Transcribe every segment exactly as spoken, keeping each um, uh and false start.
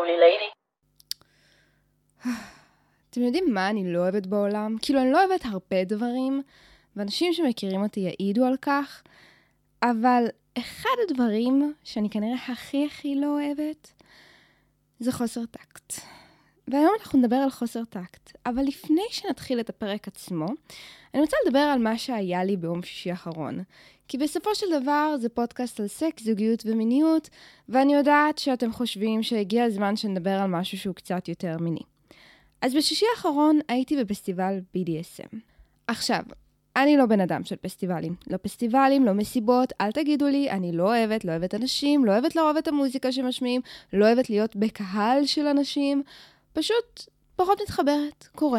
lonely lady. אתם יודעים מה אני לא אוהבת בעולם? כאילו אני לא אוהבת הרבה דברים, ואנשים שמכירים אותי יעידו על כך, אבל אחד הדברים שאני כנראה הכי הכי לא אוהבת, זה חוסר טקט. והיום אנחנו נדבר על חוסר טקט, אבל לפני שנתחיל את הפרק עצמו, אני רוצה לדבר על מה שהיה לי ביום שישי האחרון. כי בסופו של דבר זה פודקאסט על סקס, זוגיות ומיניות, ואני יודעת שאתם חושבים שהגיע הזמן שנדבר על משהו שהוא קצת יותר מיני. אז בשישי האחרון הייתי בפסטיבל בי די אס אם. עכשיו, אני לא בן אדם של פסטיבלים. לא פסטיבלים, לא מסיבות, אל תגידו לי, אני לא אוהבת, לא אוהבת אנשים, לא אוהבת לאהוב את המוזיקה שמשמיעים, לא אוהבת להיות בקהל של אנשים, פשוט פחות מתחברת, קורה.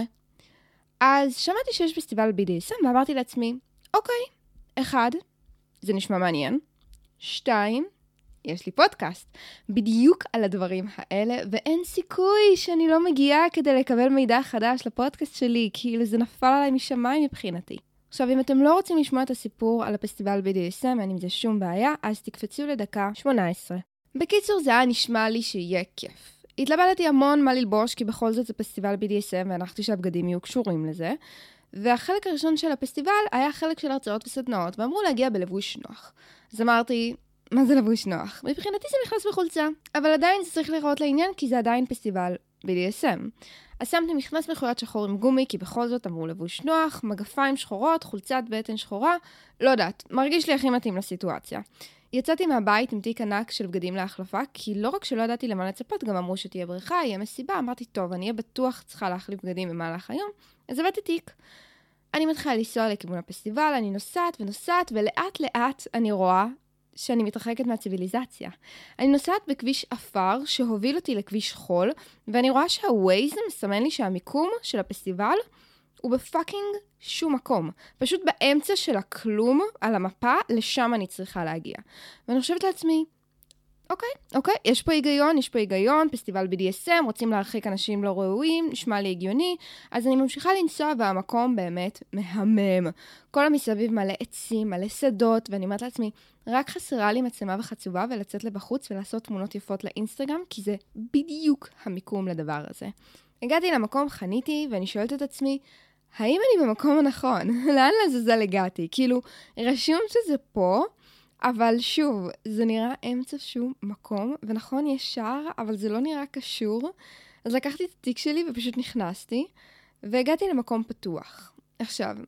אז שמעתי שיש פסטיבל בי די אס אם, ואמרתי לעצמי, אוקיי, אחד, זה נשמע מעניין, שתיים, יש לי פודקאסט, בדיוק על הדברים האלה, ואין סיכוי שאני לא מגיעה כדי לקבל מידע חדש לפודקאסט שלי, כאילו זה נפל עליי משמיים מבחינתי. עכשיו, אם אתם לא רוצים לשמוע את הסיפור על הפסטיבל בי די אס אם, אין עם זה שום בעיה, אז תקפצו לדקה שמונה עשרה. בקיצור, זה היה נשמע לי שיהיה כיף. התלבטתי המון מה ללבוש, כי בכל זאת זה פסטיבל בי די אס אם, והנחתי שהבגדים יהיו קשורים לזה. והחלק הראשון של הפסטיבל היה חלק של הרצאות וסדנאות, ואמרו להגיע בלבוש נוח. אז אמרתי, מה זה לבוש נוח? מבחינתי זה נכנס בחולצה, אבל עדיין זה צריך לראות לעניין, כי זה עדיין פסטיבל בי די אס אם. אז שמתי מכנס מחויית שחור עם גומי, כי בכל זאת אמרו לבוש נוח, מגפיים שחורות, חולצת בטן שחורה, לא יודעת, מרגיש לי הכי מתאים לסיטואציה. יצאתי מהבית עם תיק ענק של בגדים להחלפה, כי לא רק שלא ידעתי למה לצפות, גם אמרו שתהיה בריכה, יהיה מסיבה, אמרתי, טוב, אני אהיה בטוח צריכה להחליף בגדים במהלך היום, אז הבאתי תיק. אני מתחילה לנסוע לכיוון הפסטיבל, אני נוסעת ונוסעת, ולאט לאט אני רואה שאני מתרחקת מהציביליזציה. אני נוסעת בכביש אפר שהוביל אותי לכביש חול, ואני רואה שהווייז מסמן לי שהמיקום של הפסטיבל הוא בפאקינג שום מקום. פשוט באמצע של הכלום על המפה, לשם אני צריכה להגיע. ואני חושבת לעצמי, אוקיי, אוקיי, יש פה היגיון, יש פה היגיון, פסטיבל בי די אס אם, רוצים להרחיק אנשים לא ראויים, נשמע לי הגיוני, אז אני ממשיכה לנסוע והמקום באמת מהמם. כל המסביב מלא עצים, מלא שדות, ואני אומרת לעצמי, רק חסרה לי מצלמה וחצובה ולצאת לבחוץ ולעשות תמונות יפות לאינסטגרם, כי זה בדיוק המיקום לדבר הזה. הגעתי למקום, חניתי, ואני שואלת את עצמי, האם אני במקום הנכון? לאן לעזאזל הגעתי? כאילו, רשום שזה פה, אבל שוב, זה נראה אמצע שום מקום, ונכון יש שער, אבל זה לא נראה קשור. אז לקחתי את התיק שלי ופשוט נכנסתי, והגעתי למקום פתוח. עכשיו,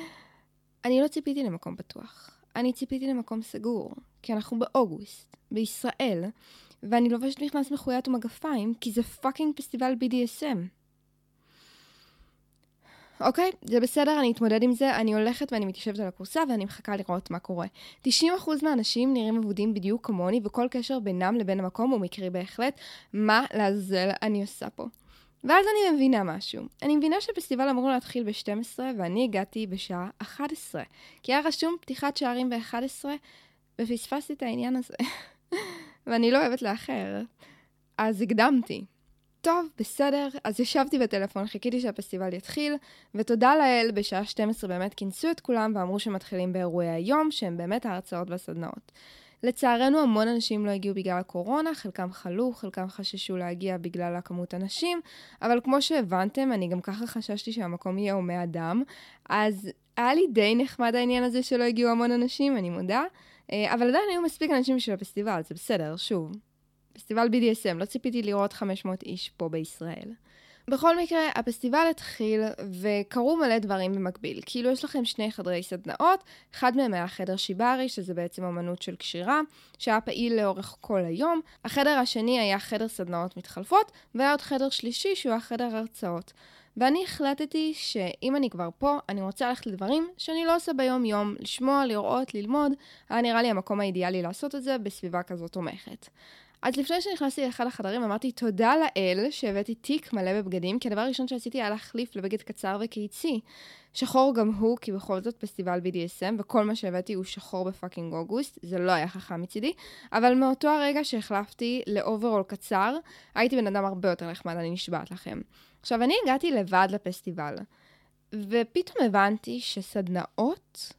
אני לא ציפיתי למקום פתוח. אני ציפיתי למקום סגור, כי אנחנו באוגוסט, בישראל, ואני לובשת מכנס מחויית ומגפיים, כי זה פאקינג פסטיבל בי די אס אם. אוקיי, זה בסדר, אני אתמודד עם זה, אני הולכת ואני מתיישבת על הקורסה ואני מחכה לראות מה קורה. תשעים אחוז מהאנשים נראים מבודים בדיוק כמוני, וכל קשר בינם לבין המקום הוא מקרי בהחלט, מה לעזל אני עושה פה. ואז אני מבינה משהו. אני מבינה שהפסטיבל אמור להתחיל ב-שתים עשרה, ואני הגעתי בשעה אחת עשרה. כי היה רשום פתיחת שערים ב-אחת עשרה, ופספסתי את העניין הזה. ואני לא אוהבת לאחר. אז הקדמתי. טוב, בסדר, אז ישבתי בטלפון, חיכיתי שהפסטיבל יתחיל, ותודה לאל, בשעה שתים עשרה באמת כינסו את כולם, ואמרו שמתחילים באירועי היום, שהם באמת ההרצאות והסדנאות. לצערנו, המון אנשים לא הגיעו בגלל הקורונה, חלקם חלו, חלקם חששו להגיע בגלל הכמות אנשים, אבל כמו שהבנתם, אני גם ככה חששתי שהמקום יהיה הומי אדם, אז היה לי די נחמד העניין הזה שלא הגיעו המון אנשים, אני מודה, אבל עדיין היו מספיק אנשים בשביל הפסטיבל, זה בסדר, שוב. פסטיבל בי די אס אם, לא ציפיתי לראות חמש מאות איש פה בישראל. בכל מקרה, הפסטיבל התחיל וקרו מלא דברים במקביל. כאילו יש לכם שני חדרי סדנאות, אחד מהם היה חדר שיברי, שזה בעצם אמנות של קשירה, שהיה פעיל לאורך כל היום. החדר השני היה חדר סדנאות מתחלפות, והיה עוד חדר שלישי שהוא היה חדר הרצאות. ואני החלטתי שאם אני כבר פה, אני רוצה ללכת לדברים שאני לא עושה ביום יום, לשמוע, לראות, ללמוד. היה נראה לי המקום האידיאלי לעשות את זה בסביבה כזאת תומכת. אז לפני שנכנסתי לאחד החדרים, אמרתי תודה לאל שהבאתי תיק מלא בבגדים, כי הדבר הראשון שעשיתי היה להחליף לבגד קצר וקיצי. שחור גם הוא, כי בכל זאת פסטיבל בי די אס אם, וכל מה שהבאתי הוא שחור בפאקינג אוגוסט, זה לא היה חכם מצידי, אבל מאותו הרגע שהחלפתי לאוברול קצר, הייתי בן אדם הרבה יותר נחמד, אני נשבעת לכם. עכשיו, אני הגעתי לבד לפסטיבל, ופתאום הבנתי שסדנאות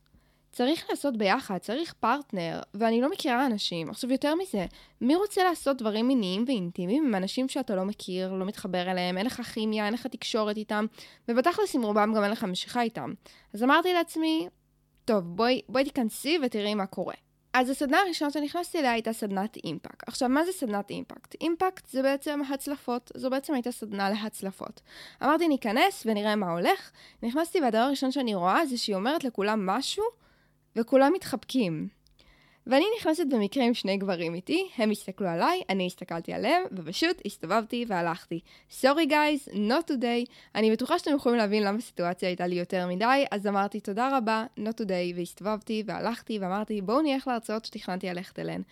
צריך לעשות ביחד, צריך פרטנר, ואני לא מכירה אנשים. עכשיו יותר מזה, מי רוצה לעשות דברים מיניים ואינטימיים עם אנשים שאתה לא מכיר, לא מתחבר אליהם, אין לך כימיה, אין לך תקשורת איתם, ובתכלס עם רובם גם אין לך משיכה איתם. אז אמרתי לעצמי, טוב, בואי, בואי תיכנסי ותראי מה קורה. אז הסדנה הראשונה שנכנסתי אליה הייתה סדנת אימפקט. עכשיו, מה זה סדנת אימפקט? אימפקט זה בעצם הצלפות. זו בעצם הייתה סדנה להצלפות. אמרתי, ניכנס ונראה מה הולך. נכנסתי והדבר הראשון שאני רואה זה שהיא אומרת לכולם משהו, וכולם מתחבקים. ואני נכנסת במקרה עם שני גברים איתי, הם הסתכלו עליי, אני הסתכלתי עליהם, ופשוט הסתובבתי והלכתי. Sorry guys, not today. אני בטוחה שאתם יכולים להבין למה הסיטואציה הייתה לי יותר מדי, אז אמרתי תודה רבה, not today, והסתובבתי והלכתי, ואמרתי בואו נלך להרצאות שתכננתי ללכת אליהן.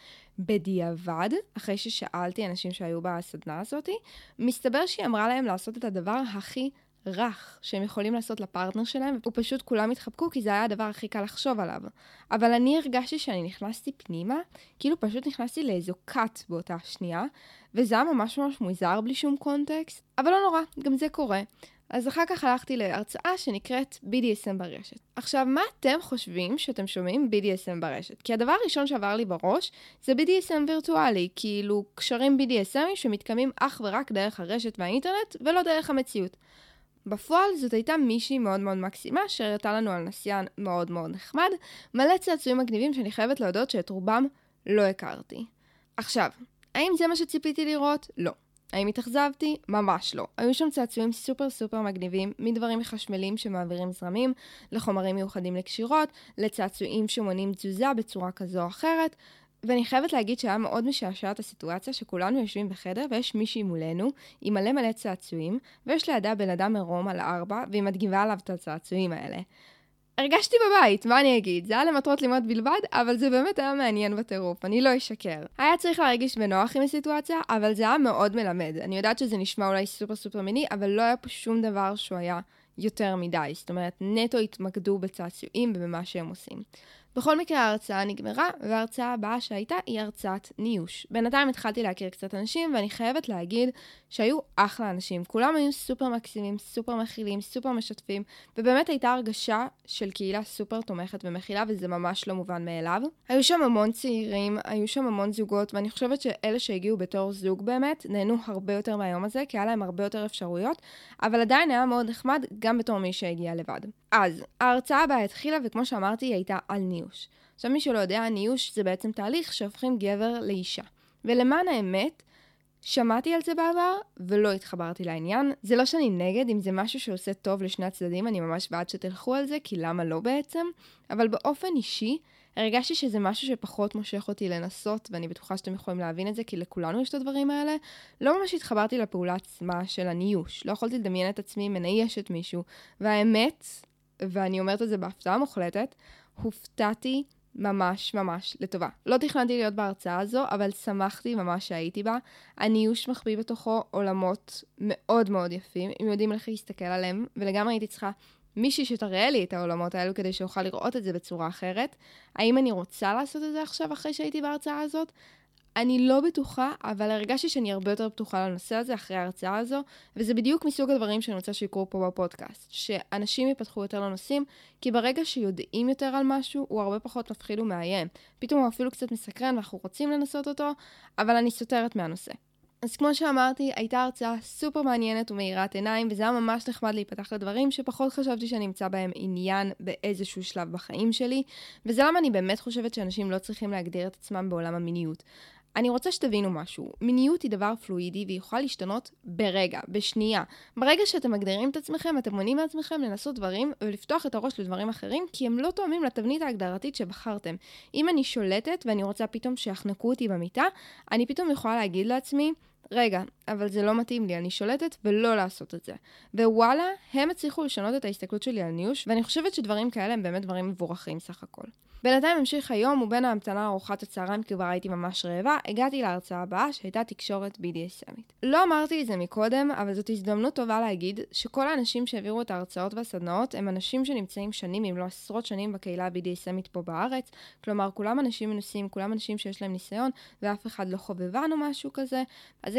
בדיעבד, אחרי ששאלתי אנשים שהיו בסדנה הזאת, מסתבר שהיא אמרה להם לעשות את הדבר הכי רך שהם יכולים לעשות לפרטנר שלהם, ופשוט כולם התחבקו כי זה היה הדבר הכי קל לחשוב עליו. אבל אני הרגשתי שאני נכנסתי פנימה, כאילו פשוט נכנסתי לאיזו קאט באותה שנייה, וזה היה ממש ממש מוזר בלי שום קונטקסט, אבל לא נורא, גם זה קורה. אז אחר כך הלכתי להרצאה שנקראת בי די אס אם ברשת. עכשיו, מה אתם חושבים שאתם שומעים בי די אס אם ברשת? כי הדבר הראשון שעבר לי בראש זה בי די אס אם וירטואלי, כאילו קשרים בי די אס אם שמתקיימים אך ורק דרך הרשת והאינטרנט ולא דרך המציאות. בפועל זאת הייתה מישהי מאוד מאוד מקסימה שהראתה לנו על נסיין מאוד מאוד נחמד, מלא צעצועים מגניבים שאני חייבת להודות שאת רובם לא הכרתי. עכשיו, האם זה מה שציפיתי לראות? לא. האם התאכזבתי? ממש לא. היו שם צעצועים סופר סופר מגניבים, מדברים מחשמלים שמעבירים זרמים, לחומרים מיוחדים לקשירות, לצעצועים שמונים תזוזה בצורה כזו או אחרת, ואני חייבת להגיד שהיה מאוד משעשעת הסיטואציה שכולנו יושבים בחדר ויש מישהי מולנו עם מלא מלא צעצועים, ויש לידה בן אדם מרום על ארבע והיא מדגיבה עליו את הצעצועים האלה. הרגשתי בבית, מה אני אגיד? זה היה למטרות לימוד בלבד, אבל זה באמת היה מעניין בטירוף, אני לא אשקר. היה צריך להרגיש בנוח עם הסיטואציה, אבל זה היה מאוד מלמד. אני יודעת שזה נשמע אולי סופר סופר מיני, אבל לא היה פה שום דבר שהוא היה יותר מדי. זאת אומרת, נטו התמקדו בצעצועים ובמה שהם עושים. בכל מקרה ההרצאה נגמרה, וההרצאה הבאה שהייתה היא הרצאת ניוש. בינתיים התחלתי להכיר קצת אנשים, ואני חייבת להגיד שהיו אחלה אנשים. כולם היו סופר מקסימים, סופר מכילים, סופר משתפים, ובאמת הייתה הרגשה של קהילה סופר תומכת ומכילה, וזה ממש לא מובן מאליו. היו שם המון צעירים, היו שם המון זוגות, ואני חושבת שאלה שהגיעו בתור זוג באמת, נהנו הרבה יותר מהיום הזה, כי היה להם הרבה יותר אפשרויות, אבל עדיין היה מאוד נחמד, גם בתור מי שהגיע לבד. אז, ההרצאה הבאה התחילה, וכמו שאמרתי, היא הייתה על ניוש. עכשיו, מי שלא יודע, ניוש זה בעצם תהליך שהופכים גבר לאישה. ולמען האמת, שמעתי על זה בעבר, ולא התחברתי לעניין. זה לא שאני נגד, אם זה משהו שעושה טוב לשני הצדדים, אני ממש בעד שתלכו על זה, כי למה לא בעצם? אבל באופן אישי, הרגשתי שזה משהו שפחות מושך אותי לנסות, ואני בטוחה שאתם יכולים להבין את זה, כי לכולנו יש את הדברים האלה. לא ממש התחברתי לפעולה עצמה של הניוש. לא יכולתי לדמיין את עצמי מניישת מישהו. והאמת, ואני אומרת את זה בהפתעה מוחלטת, הופתעתי ממש ממש לטובה. לא תכננתי להיות בהרצאה הזו, אבל שמחתי ממש שהייתי בה. הניוש מחביא בתוכו עולמות מאוד מאוד יפים, אם יודעים איך להסתכל עליהם, ולגמרי הייתי צריכה מישהי שתראה לי את העולמות האלו כדי שאוכל לראות את זה בצורה אחרת. האם אני רוצה לעשות את זה עכשיו אחרי שהייתי בהרצאה הזאת? אני לא בטוחה, אבל הרגשתי שאני הרבה יותר בטוחה לנושא הזה אחרי ההרצאה הזו, וזה בדיוק מסוג הדברים שאני רוצה שיקרו פה בפודקאסט, שאנשים יפתחו יותר לנושאים, כי ברגע שיודעים יותר על משהו, הוא הרבה פחות מפחיד ומאיים. פתאום הוא אפילו קצת מסקרן ואנחנו רוצים לנסות אותו, אבל אני סותרת מהנושא. אז כמו שאמרתי, הייתה הרצאה סופר מעניינת ומאירת עיניים, וזה היה ממש נחמד להיפתח לדברים שפחות חשבתי שאני אמצא בהם עניין באיזשהו שלב בחיים שלי, וזה למה אני באמת חושבת שאנשים לא צריכים להגדיר את עצמם בעולם המיניות. אני רוצה שתבינו משהו. מיניות היא דבר פלואידי והיא יכולה להשתנות ברגע, בשנייה. ברגע שאתם מגדירים את עצמכם, אתם מונעים מעצמכם לנסות דברים ולפתוח את הראש לדברים אחרים, כי הם לא תואמים לתבנית ההגדרתית שבחרתם. אם אני שולטת ואני רוצה פתאום שיחנקו אותי במיטה, אני פתאום יכולה להגיד לעצמי, רגע, אבל זה לא מתאים לי, אני שולטת ולא לעשות את זה. ווואלה, הם הצליחו לשנות את ההסתכלות שלי על ניוש, ואני חושבת שדברים כאלה הם באמת דברים מבורכים סך הכל. בינתיים המשיך היום, ובין ההמתנה לארוחת הצהריים, כי כבר הייתי ממש רעבה, הגעתי להרצאה הבאה שהייתה תקשורת בי די אס אמית. לא אמרתי את זה מקודם, אבל זאת הזדמנות טובה להגיד שכל האנשים שהעבירו את ההרצאות והסדנאות הם אנשים שנמצאים שנים, אם לא עשרות שנים בקהילה בי די אס אמית פה בארץ. כלומר, כולם אנשים מנוסים, כולם אנשים שיש להם ניסיון, ואף אחד לא חובבן או משהו כזה. אז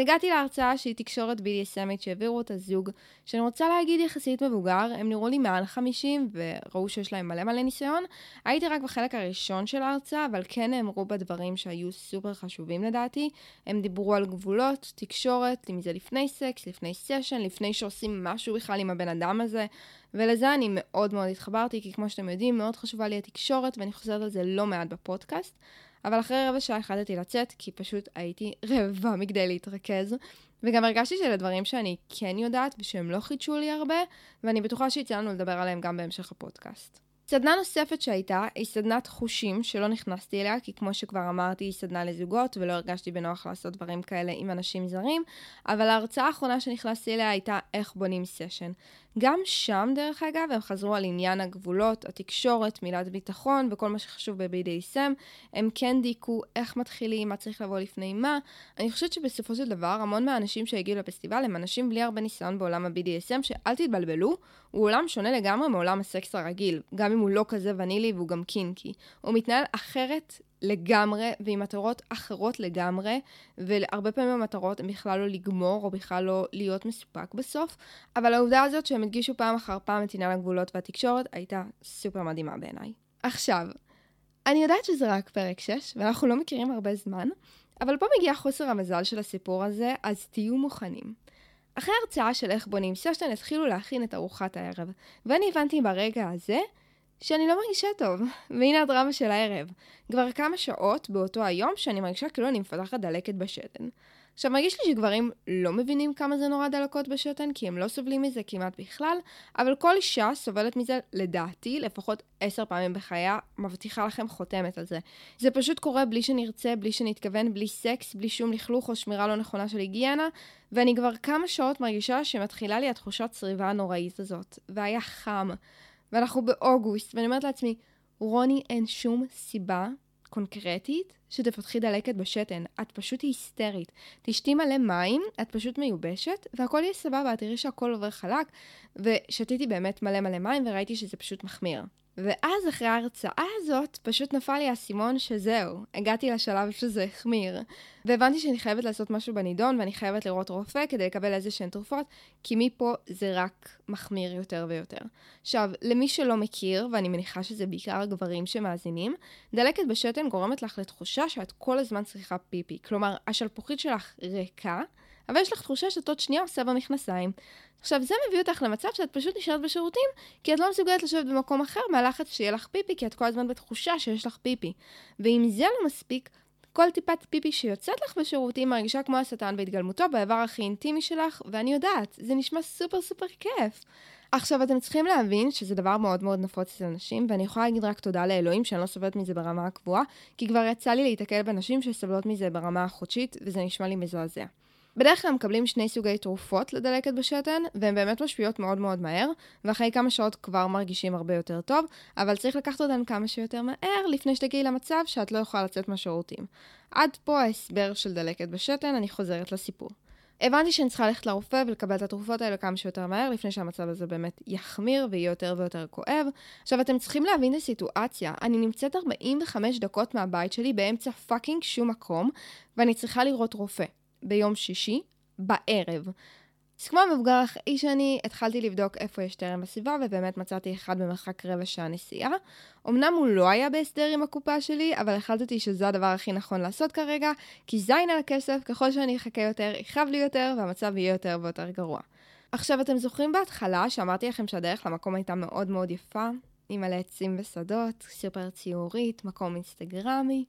הגעתי להרצאה שהיא תקשורת בי די אס אמית שהעבירו את הזוג, שאני רוצה להגיד יחסית מבוגר, הם נראו לי מעל חמישים וראו שיש להם מלא מלא ניסיון. הייתי רק בחלק הראשון של ההרצאה, אבל כן נאמרו בדברים שהיו סופר חשובים לדעתי. הם דיברו על גבולות, תקשורת, אם זה לפני סקס, לפני סשן, לפני שעושים משהו בכלל עם הבן אדם הזה, ולזה אני מאוד מאוד התחברתי, כי כמו שאתם יודעים, מאוד חשובה לי התקשורת, ואני חוזרת על זה לא מעט בפודקאסט. אבל אחרי רבע שעה החלטתי לצאת, כי פשוט הייתי רעבה מכדי להתרכז, וגם הרגשתי שאלה דברים שאני כן יודעת, ושהם לא חידשו לי הרבה, ואני בטוחה שיצא לנו לדבר עליהם גם בהמשך הפודקאסט. סדנה נוספת שהייתה, היא סדנת חושים שלא נכנסתי אליה, כי כמו שכבר אמרתי, היא סדנה לזוגות, ולא הרגשתי בנוח לעשות דברים כאלה עם אנשים זרים, אבל ההרצאה האחרונה שנכנסתי אליה הייתה איך בונים סשן. גם שם, דרך אגב, הם חזרו על עניין הגבולות, התקשורת, מילת ביטחון, וכל מה שחשוב ב-בי די אס אם. הם כן דייקו איך מתחילים, מה צריך לבוא לפני מה. אני חושבת שבסופו של דבר, המון מהאנשים שהגיעו לפסטיבל הם אנשים בלי הרבה ניסיון בעולם ה-בי די אס אם, שאל תתבלבלו, הוא עולם שונה לגמרי מעולם הסקס הרגיל, גם אם הוא לא כזה ונילי והוא גם קינקי. הוא מתנהל אחרת לגמרי, ועם מטרות אחרות לגמרי, והרבה פעמים המטרות הן בכלל לא לגמור, או בכלל לא להיות מסופק בסוף, אבל העובדה הזאת שהם הדגישו פעם אחר פעם את עניין הגבולות והתקשורת, הייתה סופר מדהימה בעיניי. עכשיו, אני יודעת שזה רק פרק שש, ואנחנו לא מכירים הרבה זמן, אבל פה מגיע חוסר המזל של הסיפור הזה, אז תהיו מוכנים. אחרי ההרצאה של איך בונים סשן, התחילו להכין את ארוחת הערב, ואני הבנתי ברגע הזה, שאני לא מרגישה טוב, והנה הדרמה של הערב. כבר כמה שעות באותו היום שאני מרגישה כאילו אני מפתחת דלקת בשתן. עכשיו מרגיש לי שגברים לא מבינים כמה זה נורא דלקות בשתן, כי הם לא סובלים מזה כמעט בכלל, אבל כל אישה סובלת מזה לדעתי, לפחות עשר פעמים בחייה, מבטיחה לכם חותמת על זה. זה פשוט קורה בלי שנרצה, בלי שנתכוון, בלי סקס, בלי שום לכלוך או שמירה לא נכונה של היגיינה, ואני כבר כמה שעות מרגישה שמתחילה לי התחושת צריבה הנוראית הזאת, והיה חם. ואנחנו באוגוסט, ואני אומרת לעצמי, רוני, אין שום סיבה קונקרטית שתפתחי דלקת בשתן. את פשוט היסטרית. תשתי מלא מים, את פשוט מיובשת, והכל יהיה סבבה, תראי שהכל עובר חלק, ושתיתי באמת מלא מלא מים, וראיתי שזה פשוט מחמיר. ואז אחרי ההרצאה הזאת, פשוט נפל לי הסימון שזהו, הגעתי לשלב שזה החמיר. והבנתי שאני חייבת לעשות משהו בנידון, ואני חייבת לראות רופא כדי לקבל איזה שהן תרופות, כי מפה זה רק מחמיר יותר ויותר. עכשיו, למי שלא מכיר, ואני מניחה שזה בעיקר גברים שמאזינים, דלקת בשתן גורמת לך לתחושה שאת כל הזמן צריכה פיפי. כלומר, השלפוחית שלך ריקה, אבל יש לך תחושה שאת עוד שנייה עושה במכנסיים. עכשיו, זה מביא אותך למצב שאת פשוט נשארת בשירותים, כי את לא מסוגלת לשבת במקום אחר מהלחץ שיהיה לך פיפי, כי את כל הזמן בתחושה שיש לך פיפי. ואם זה לא מספיק, כל טיפת פיפי שיוצאת לך בשירותים מרגישה כמו השטן בהתגלמותו באיבר הכי אינטימי שלך, ואני יודעת, זה נשמע סופר סופר כיף. עכשיו, אתם צריכים להבין שזה דבר מאוד מאוד נפוץ אצל נשים, ואני יכולה להגיד רק תודה לאלוהים שאני לא סובלת מזה ברמה הקבועה, כי כבר יצא לי להתקל בנשים שסובלות מזה ברמה החודשית, וזה נשמע לי מזעזע. בדרך כלל מקבלים שני סוגי תרופות לדלקת בשתן, והן באמת משפיעות מאוד מאוד מהר, ואחרי כמה שעות כבר מרגישים הרבה יותר טוב, אבל צריך לקחת אותן כמה שיותר מהר, לפני שתגיעי למצב שאת לא יכולה לצאת מהשירותים. עד פה ההסבר של דלקת בשתן, אני חוזרת לסיפור. הבנתי שאני צריכה ללכת לרופא ולקבל את התרופות האלה כמה שיותר מהר, לפני שהמצב הזה באמת יחמיר ויהיה יותר ויותר כואב. עכשיו, אתם צריכים להבין את הסיטואציה. אני נמצאת ארבעים וחמש דקות מהבית שלי באמצע פאקינג שום מקום, ואני צריכה לראות רופא. ביום שישי, בערב. אז כמו המבוגר אחרי שאני התחלתי לבדוק איפה יש תרם בסביבה, ובאמת מצאתי אחד במרחק רבע שעה נסיעה. אמנם הוא לא היה בהסדר עם הקופה שלי, אבל החלטתי שזה הדבר הכי נכון לעשות כרגע, כי זין על הכסף, ככל שאני אחכה יותר, יחב לי יותר, והמצב יהיה יותר ויותר גרוע. עכשיו, אתם זוכרים בהתחלה שאמרתי לכם שהדרך למקום הייתה מאוד מאוד יפה, עם מלא עצים ושדות, סופר ציורית, מקום אינסטגרמי.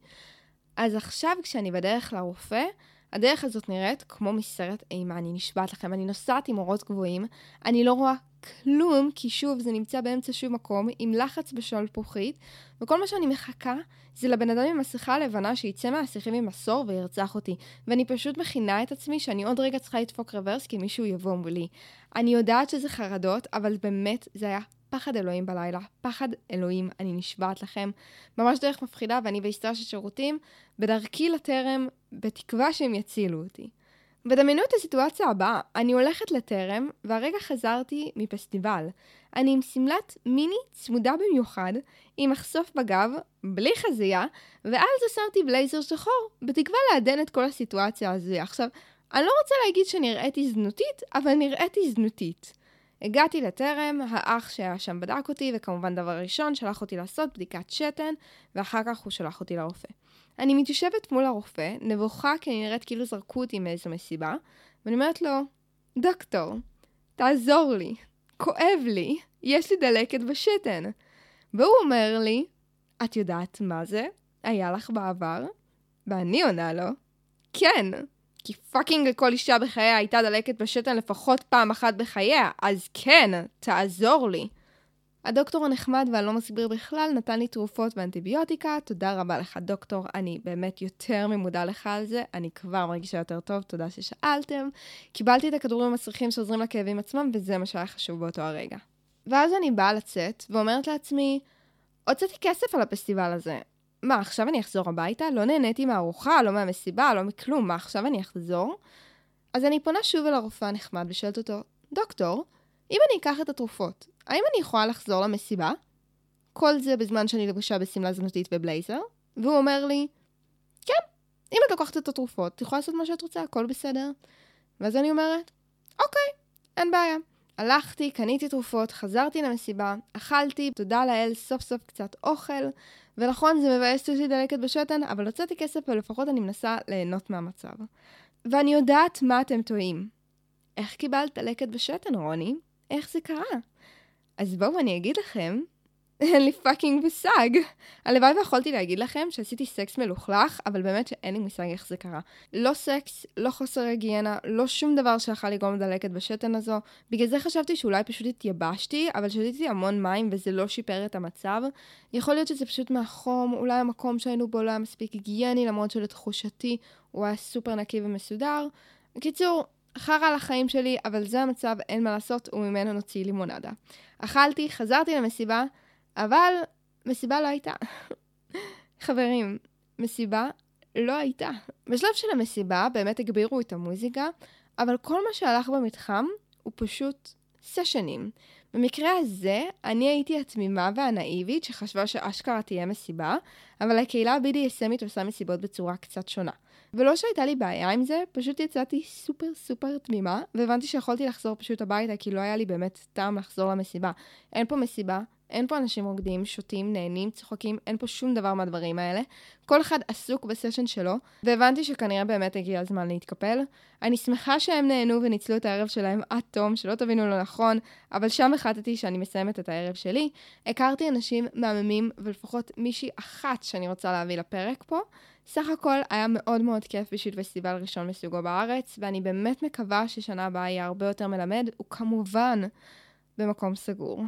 אז עכשיו כשאני בדרך לרופא, הדרך הזאת נראית כמו מסרט אימה, אני נשבעת לכם, אני נוסעת עם אורות גבוהים, אני לא רואה כלום, כי שוב זה נמצא באמצע שום מקום, עם לחץ בשלפוחית, וכל מה שאני מחכה זה לבן אדם עם מסכה לבנה שיצא מהשיחים עם מסור וירצח אותי, ואני פשוט מכינה את עצמי שאני עוד רגע צריכה לדפוק רוורס כי מישהו יבוא מולי. אני יודעת שזה חרדות, אבל באמת זה היה פחד אלוהים בלילה, פחד אלוהים, אני נשבעת לכם, ממש דרך מפחידה, ואני בהיסטריה של שירותים, בדרכי לטרם, בתקווה שהם יצילו אותי. ודמיינו את הסיטואציה הבאה, אני הולכת לטרם, והרגע חזרתי מפסטיבל. אני עם סמלת מיני צמודה במיוחד, עם מחשוף בגב, בלי חזייה, ואז שמתי בלייזר שחור, בתקווה לעדן את כל הסיטואציה הזו. עכשיו, אני לא רוצה להגיד שנראיתי זנותית, אבל נראיתי זנותית. הגעתי לטרם, האח שהיה שם בדק אותי, וכמובן דבר ראשון שלח אותי לעשות בדיקת שתן, ואחר כך הוא שלח אותי לרופא. אני מתיישבת מול הרופא, נבוכה כי אני נראית כאילו זרקו אותי מאיזו מסיבה, ואני אומרת לו, דוקטור, תעזור לי, כואב לי, יש לי דלקת בשתן. והוא אומר לי, את יודעת מה זה? היה לך בעבר? ואני עונה לו, כן, כי פאקינג לכל אישה בחייה הייתה דלקת בשתן לפחות פעם אחת בחייה, אז כן, תעזור לי. הדוקטור הנחמד והלא מסביר בכלל נתן לי תרופות ואנטיביוטיקה, תודה רבה לך דוקטור, אני באמת יותר ממודע לך על זה, אני כבר מרגישה יותר טוב, תודה ששאלתם. קיבלתי את הכדורים המסריחים שעוזרים לכאבים עצמם, וזה מה שהיה חשוב באותו הרגע. ואז אני באה לצאת ואומרת לעצמי, הוצאתי כסף על הפסטיבל הזה. מה, עכשיו אני אחזור הביתה? לא נהניתי מהארוחה, לא מהמסיבה, לא מכלום, מה, עכשיו אני אחזור? אז אני פונה שוב אל הרופא הנחמד ושואלת אותו, דוקטור, אם אני אקח את התרופות, האם אני יכולה לחזור למסיבה? כל זה בזמן שאני לבושה בסמלה זנותית ובלייזר, והוא אומר לי, כן, אם את לוקחת את התרופות, את יכולה לעשות מה שאת רוצה, הכל בסדר. ואז אני אומרת, אוקיי, אין בעיה. הלכתי, קניתי תרופות, חזרתי למסיבה, אכלתי, תודה לאל, סוף סוף קצת אוכל, ונכון, זה מבאס אותי דלקת בשתן, אבל הוצאתי כסף ולפחות אני מנסה ליהנות מהמצב. ואני יודעת מה אתם טועים. איך קיבלת דלקת בשתן, רוני? איך זה קרה? אז בואו אני אגיד לכם, אין לי פאקינג מושג. הלוואי ויכולתי להגיד לכם שעשיתי סקס מלוכלך, אבל באמת שאין לי מושג איך זה קרה. לא סקס, לא חוסר היגיינה, לא שום דבר שיכול לגרום לדלקת בשתן הזו. בגלל זה חשבתי שאולי פשוט התייבשתי, אבל שתיתי המון מים וזה לא שיפר את המצב. יכול להיות שזה פשוט מהחום, אולי המקום שהיינו בו לא היה מספיק היגייני, למרות שלתחושתי הוא היה סופר נקי ומסודר. בקיצור, חרה על החיים שלי, אבל זה המצב, אין מה לעשות, וממנו נוציא לימונדה. אכלתי, חזרתי למסיבה, אבל מסיבה לא הייתה. חברים, מסיבה לא הייתה. בשלב של המסיבה באמת הגבירו את המוזיקה, אבל כל מה שהלך במתחם הוא פשוט סשנים. במקרה הזה, אני הייתי התמימה והנאיבית שחשבה שאשכרה תהיה מסיבה, אבל הקהילה ה-בי די אס אמית עושה מסיבות בצורה קצת שונה. ולא שהייתה לי בעיה עם זה, פשוט יצאתי סופר סופר תמימה, והבנתי שיכולתי לחזור פשוט הביתה, כי לא היה לי באמת טעם לחזור למסיבה. אין פה מסיבה, אין פה אנשים רוקדים, שותים, נהנים, צוחקים, אין פה שום דבר מהדברים האלה. כל אחד עסוק בסשן שלו, והבנתי שכנראה באמת הגיע הזמן להתקפל. אני שמחה שהם נהנו וניצלו את הערב שלהם עד תום, שלא תבינו לא נכון, אבל שם החלטתי שאני מסיימת את הערב שלי. הכרתי אנשים מהממים, ולפחות מישהי אחת שאני רוצה להביא לפרק פה. סך הכל היה מאוד מאוד כיף בשביל פסטיבל ראשון מסוגו בארץ, ואני באמת מקווה ששנה הבאה יהיה הרבה יותר מלמד, וכמובן במקום סגור.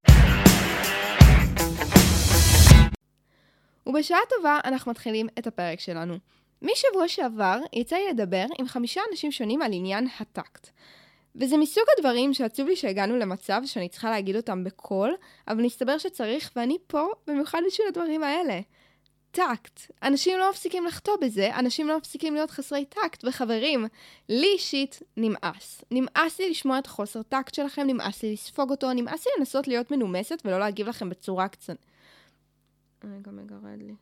ובשעה טובה אנחנו מתחילים את הפרק שלנו. משבוע שעבר יצא לי לדבר עם חמישה אנשים שונים על עניין הטקט. וזה מסוג הדברים שעצוב לי שהגענו למצב שאני צריכה להגיד אותם בקול, אבל נסתבר שצריך, ואני פה במיוחד בשביל הדברים האלה. טקט. אנשים לא מפסיקים לחטוא בזה, אנשים לא מפסיקים להיות חסרי טקט, וחברים, לי אישית נמאס. נמאס לי לשמוע את חוסר טקט שלכם, נמאס לי לספוג אותו, נמאס לי לנסות להיות מנומסת ולא להגיב לכם בצורה קצת. רגע, מגרד לי.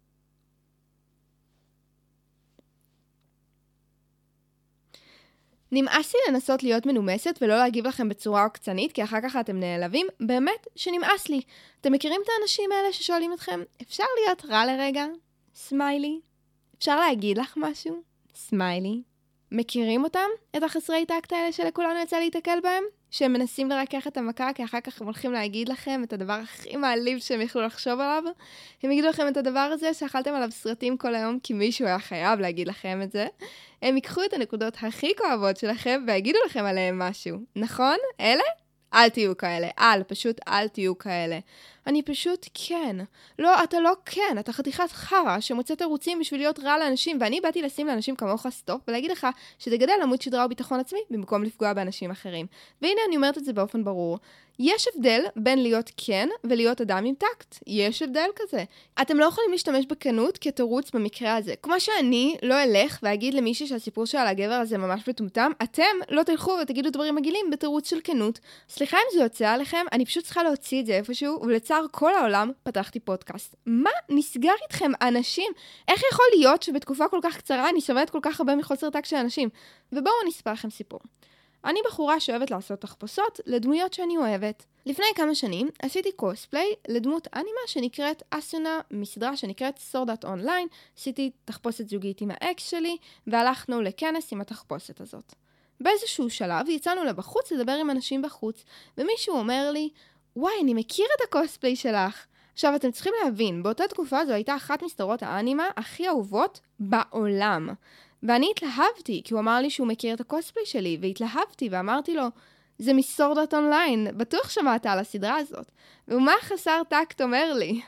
נמאס לי לנסות להיות מנומסת ולא להגיב לכם בצורה עוקצנית, כי אחר כך אתם נעלבים, באמת שנמאס לי. אתם מכירים את האנשים האלה ששואלים אתכם, אפשר להיות רע לרגע? סמיילי. אפשר להגיד לך משהו? סמיילי. מכירים אותם? את החסרי טקט האלה שלכולנו יצא להתקל בהם? שהם מנסים לרכך את המכה, כי אחר כך הם הולכים להגיד לכם את הדבר הכי מעליב שהם יכלו לחשוב עליו. הם יגידו לכם את הדבר הזה שאכלתם עליו סרטים כל היום, כי מישהו היה חייב להגיד לכם את זה. הם ייקחו את הנקודות הכי כואבות שלכם ויגידו לכם עליהם משהו. נכון? אלה? אל תהיו כאלה. אל, פשוט אל תהיו כאלה. אני פשוט כן. לא, אתה לא כן. אתה חתיכת חרה שמוצא תירוצים בשביל להיות רע לאנשים, ואני באתי לשים לאנשים כמוך סטופ ולהגיד לך שזה גדל עמוד שדרה וביטחון עצמי במקום לפגוע באנשים אחרים. והנה אני אומרת את זה באופן ברור. יש הבדל בין להיות כן ולהיות אדם עם טקט. יש הבדל כזה. אתם לא יכולים להשתמש בכנות כתירוץ במקרה הזה. כמו שאני לא אלך ואגיד למישהי שהסיפור שלה על הגבר הזה ממש מטומטם, אתם לא תלכו ותגידו דברים מגעילים בתירוץ של כנות. סליחה אם זה יוצא עליכם, אני פשוט צריכה להוציא את זה איפשהו, ולצד נעצר כל העולם, פתחתי פודקאסט. מה נסגר איתכם, אנשים? איך יכול להיות שבתקופה כל כך קצרה אני סובלת כל כך הרבה מחוסר טקט של אנשים? ובואו נספר לכם סיפור. אני בחורה שאוהבת לעשות תחפושות לדמויות שאני אוהבת. לפני כמה שנים עשיתי קוספליי לדמות אנימה שנקראת אסונה, מסדרה שנקראת סורד ארט אונליין. עשיתי תחפושת זוגית עם האקס שלי, והלכנו לכנס עם התחפושת הזאת. באיזשהו שלב יצאנו לבחוץ לדבר עם אנשים בחוץ, ומישהו אומר לי, וואי, אני מכיר את הקוספליי שלך. עכשיו, אתם צריכים להבין, באותה תקופה זו הייתה אחת מסדרות האנימה הכי אהובות בעולם. ואני התלהבתי, כי הוא אמר לי שהוא מכיר את הקוספליי שלי, והתלהבתי ואמרתי לו, זה מסורד ארט אונליין, בטוח שמעת על הסדרה הזאת. ומה חסר טקט אומר לי?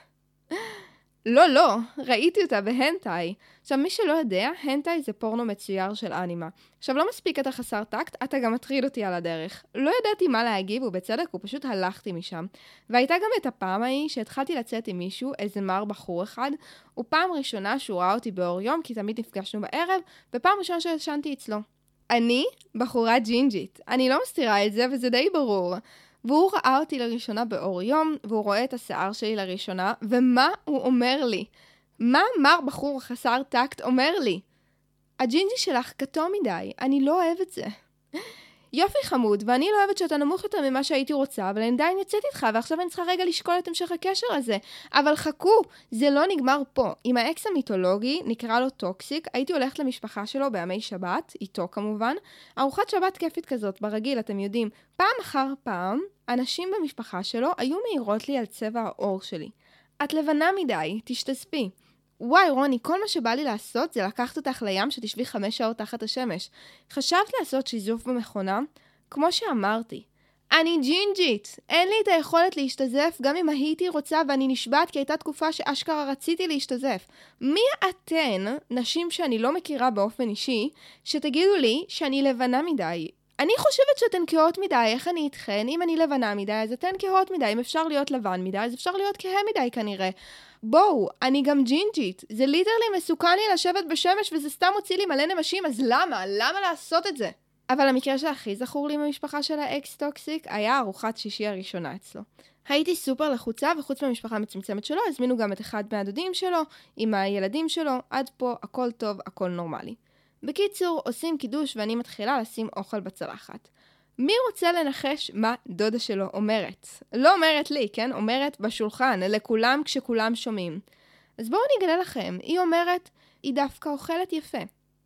לא, לא, ראיתי אותה בהנטאי. עכשיו, מי שלא יודע, הנטאי זה פורנו מצויר של אנימה. עכשיו, לא מספיק אתה חסר טקט, אתה גם מטריד אותי על הדרך. לא ידעתי מה להגיב, ובצדק, ופשוט הלכתי משם. והייתה גם את הפעם ההיא שהתחלתי לצאת עם מישהו, איזה מר בחור אחד, ופעם ראשונה שהוא ראה אותי באור יום, כי תמיד נפגשנו בערב, ופעם ראשונה שישנתי אצלו. אני בחורה ג'ינג'ית. אני לא מסתירה את זה, וזה די ברור. והוא ראה אותי לראשונה באור יום, והוא רואה את השיער שלי לראשונה, ומה הוא אומר לי? מה מר בחור חסר טקט אומר לי? הג'ינג'י שלך כתום מדי, אני לא אוהב את זה. יופי חמוד, ואני לא אוהבת שאתה נמוך יותר ממה שהייתי רוצה, אבל אני עדיין יוצאת איתך, ועכשיו אני צריכה רגע לשקול את המשך הקשר הזה. אבל חכו, זה לא נגמר פה. עם האקס המיתולוגי, נקרא לו טוקסיק, הייתי הולכת למשפחה שלו בימי שבת, איתו כמובן. ארוחת שבת כיפית כזאת, ברגיל, אתם יודעים. פעם אחר פעם, אנשים במשפחה שלו היו מהירות לי על צבע האור שלי. את לבנה מדי, תשתספי. וואי רוני, כל מה שבא לי לעשות זה לקחת אותך לים שתשבי חמש שעות תחת השמש. חשבת לעשות שיזוף במכונה? כמו שאמרתי, אני ג'ינג'ית. אין לי את היכולת להשתזף גם אם הייתי רוצה, ואני נשבעת כי הייתה תקופה שאשכרה רציתי להשתזף. מי אתן, נשים שאני לא מכירה באופן אישי, שתגידו לי שאני לבנה מדי? אני חושבת שאתן כהות מדי, איך אני איתכן? אם אני לבנה מדי, אז אתן כהות מדי. אם אפשר להיות לבן מדי, אז אפשר להיות כהה מדי כנראה. בואו, אני גם ג'ינג'ית. זה ליטרלי מסוכן לי לשבת בשמש, וזה סתם הוציא לי מלא נמשים, אז למה? למה לעשות את זה? אבל המקרה שהכי זכור לי במשפחה של האקס טוקסיק, היה ארוחת שישי הראשונה אצלו. הייתי סופר לחוצה, וחוץ מהמשפחה המצומצמת שלו, הזמינו גם את אחד מהדודים שלו, עם הילדים שלו, עד פה הכל טוב, הכל נורמלי. בקיצור, עושים קידוש ואני מתחילה לשים אוכל בצלחת. מי רוצה לנחש מה דודה שלו אומרת? לא אומרת לי, כן? אומרת בשולחן, לכולם כשכולם שומעים. אז בואו נגלה לכם, היא אומרת, היא דווקא אוכלת יפה.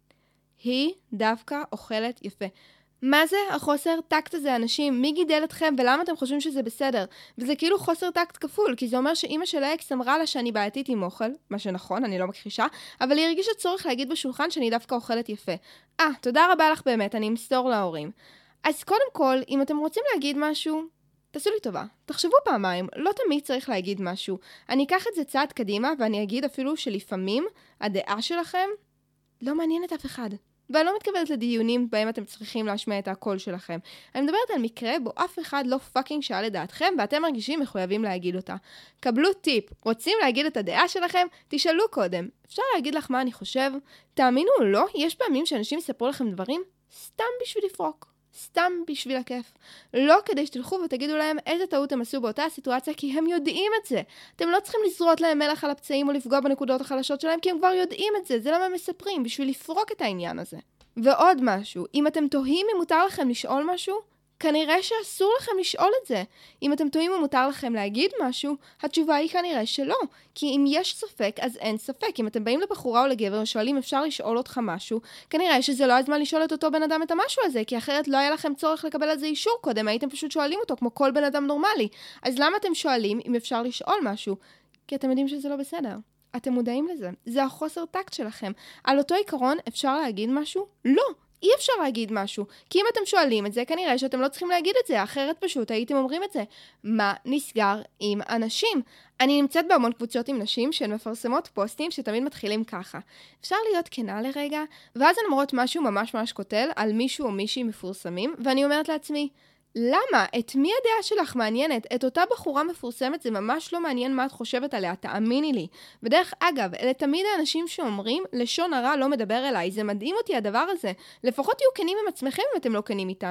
היא דווקא אוכלת יפה. מה זה החוסר טקט הזה, אנשים? מי גידל אתכם ולמה אתם חושבים שזה בסדר? וזה כאילו חוסר טקט כפול, כי זה אומר שאמא של האקס אמרה לה שאני בעייתית עם אוכל, מה שנכון, אני לא מכחישה, אבל היא הרגישה צורך להגיד בשולחן שאני דווקא אוכלת יפה. אה, תודה רבה לך באמת, אני אמסור להורים. אז קודם כל, אם אתם רוצים להגיד משהו, תעשו לי טובה. תחשבו פעמיים, לא תמיד צריך להגיד משהו. אני אקח את זה צעד קדימה ואני אגיד אפילו שלפעמים הדעה שלכם לא מעניינת אף אחד. ואני לא מתכוונת לדיונים בהם אתם צריכים להשמיע את הקול שלכם. אני מדברת על מקרה בו אף אחד לא פאקינג שאל את דעתכם, ואתם מרגישים מחויבים להגיד אותה. קבלו טיפ, רוצים להגיד את הדעה שלכם? תשאלו קודם. אפשר להגיד לך מה אני חושב? תאמינו או לא, יש פעמים שאנשים יספרו לכם דברים סתם בשביל לפרוק. סתם בשביל הכיף. לא כדי שתלכו ותגידו להם איזה טעות הם עשו באותה הסיטואציה, כי הם יודעים את זה. אתם לא צריכים לזרות להם מלח על הפצעים או לפגוע בנקודות החלשות שלהם, כי הם כבר יודעים את זה. זה למה הם מספרים, בשביל לפרוק את העניין הזה. ועוד משהו, אם אתם תוהים אם מותר לכם לשאול משהו, כנראה שאסור לכם לשאול את זה. אם אתם תוהים אם מותר לכם להגיד משהו, התשובה היא כנראה שלא. כי אם יש ספק, אז אין ספק. אם אתם באים לבחורה או לגבר ושואלים אפשר לשאול אותך משהו, כנראה שזה לא הזמן לשאול את אותו בן אדם את המשהו הזה, כי אחרת לא היה לכם צורך לקבל על זה אישור קודם, הייתם פשוט שואלים אותו כמו כל בן אדם נורמלי. אז למה אתם שואלים אם אפשר לשאול משהו? כי אתם יודעים שזה לא בסדר. אתם מודעים לזה. זה החוסר טקט שלכם. על אותו עיקרון אפשר להגיד משהו? לא. אי אפשר להגיד משהו, כי אם אתם שואלים את זה, כנראה שאתם לא צריכים להגיד את זה, אחרת פשוט הייתם אומרים את זה. מה נסגר עם אנשים? אני נמצאת בהמון קבוצות עם נשים שהן מפרסמות פוסטים שתמיד מתחילים ככה. אפשר להיות כנה לרגע, ואז הן אומרות משהו ממש ממש קוטל על מישהו או מישהי מפורסמים, ואני אומרת לעצמי, למה? את מי הדעה שלך מעניינת? את אותה בחורה מפורסמת זה ממש לא מעניין מה את חושבת עליה, תאמיני לי. ודרך אגב, אלה תמיד האנשים שאומרים, לשון הרע לא מדבר אליי, זה מדהים אותי הדבר הזה. לפחות תהיו כנים עם עצמכם אם אתם לא כנים איתנו.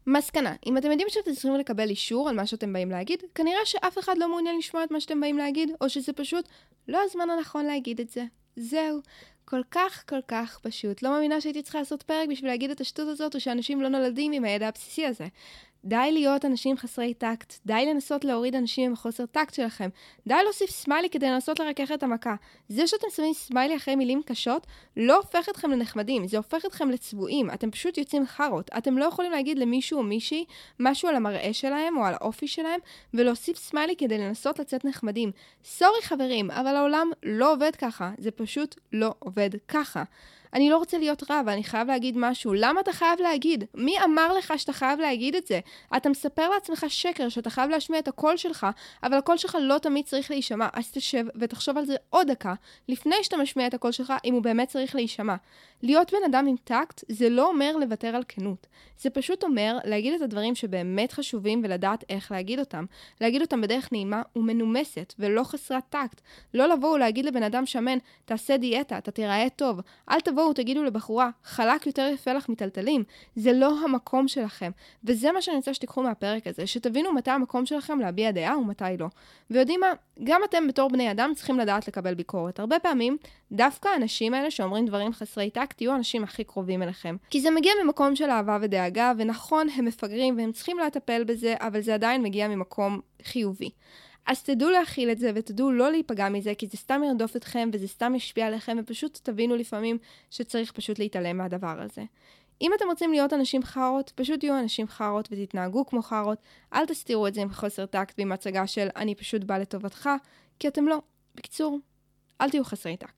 מסקנה, אם אתם יודעים שאתם צריכים לקבל אישור על מה שאתם באים להגיד, כנראה שאף אחד לא מעוניין לשמוע את מה שאתם באים להגיד, או שזה פשוט לא הזמן הנכון להגיד את זה. זהו. כל כך, כל כך פשוט. לא מאמינה שהייתי צריכה לעשות פרק בשביל להגיד את השטות הזאת, או שאנשים לא נולדים עם הידע הבסיסי הזה. די להיות אנשים חסרי טקט, די לנסות להוריד אנשים עם החוסר טקט שלכם, די להוסיף סמיילי כדי לנסות לרכך את המכה. זה שאתם שמים סמיילי אחרי מילים קשות, לא הופך אתכם לנחמדים, זה הופך אתכם לצבועים, אתם פשוט יוצאים חרות. אתם לא יכולים להגיד למישהו או מישהי משהו על המראה שלהם או על האופי שלהם, ולהוסיף סמיילי כדי לנסות לצאת נחמדים. סורי חברים, אבל העולם לא עובד ככה, זה פשוט לא עובד ככה. אני לא רוצה להיות רע, ואני חייב להגיד משהו. למה אתה חייב להגיד? מי אמר לך שאתה חייב להגיד את זה? אתה מספר לעצמך שקר שאתה חייב להשמיע את הקול שלך, אבל הקול שלך לא תמיד צריך להישמע. אז תשב ותחשוב על זה עוד דקה, לפני שאתה משמיע את הקול שלך, אם הוא באמת צריך להישמע. להיות בן אדם עם טקט, זה לא אומר לוותר על כנות. זה פשוט אומר להגיד את הדברים שבאמת חשובים ולדעת איך להגיד אותם. להגיד אותם בדרך נעימה ומנומסת, ולא חסרת טקט. לא לבוא ולהגיד לבן אדם שמן, תעשה דיאטה, אתה תיראה טוב. אל תבואו, תגידו לבחורה, חלק יותר יפה לך מטלטלים. זה לא המקום שלכם. וזה מה שאני רוצה שתיקחו מהפרק הזה, שתבינו מתי המקום שלכם להביע דעה ומתי לא. ויודעים מה, גם אתם בתור בני אדם צריכים לדעת לקבל ביקורת. הרבה פעמים, דווקא האנשים האלה שאומרים דברים חסרי טקט, יהיו האנשים הכי קרובים אליכם. כי זה מגיע ממקום של אהבה ודאגה, ונכון, הם מפגרים והם צריכים לטפל בזה, אבל זה עדיין מגיע ממקום חיובי. אז תדעו להכיל את זה ותדעו לא להיפגע מזה, כי זה סתם ירדוף אתכם וזה סתם ישפיע עליכם, ופשוט תבינו לפעמים שצריך פשוט להתעלם מהדבר הזה. אם אתם רוצים להיות אנשים חרות, פשוט תהיו אנשים חרות ותתנהגו כמו חרות. אל תסתירו את זה עם חוסר טקט ועם הצגה של אני פשוט בא לטובתך, כי אתם לא. בקיצור, אל תהיו חסרי טקט.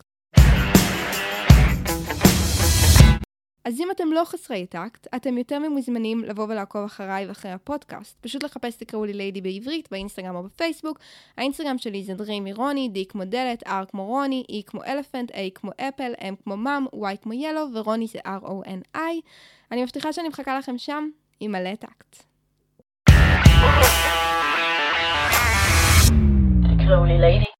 אז אם אתם לא חסרי טקט, אתם יותר ממוזמנים לבוא ולעקוב אחריי ואחרי הפודקאסט. פשוט לחפש תקראו לי ליידי בעברית, באינסטגרם או בפייסבוק. האינסטגרם שלי זה דרימי רוני, D כמו דלת, R כמו רוני, E כמו אלפנט, A כמו אפל, M כמו מאם, Y כמו ילו, ורוני זה R O N I. אני מבטיחה שאני מחכה לכם שם עם מלא טקט. תקראו לי ליידי.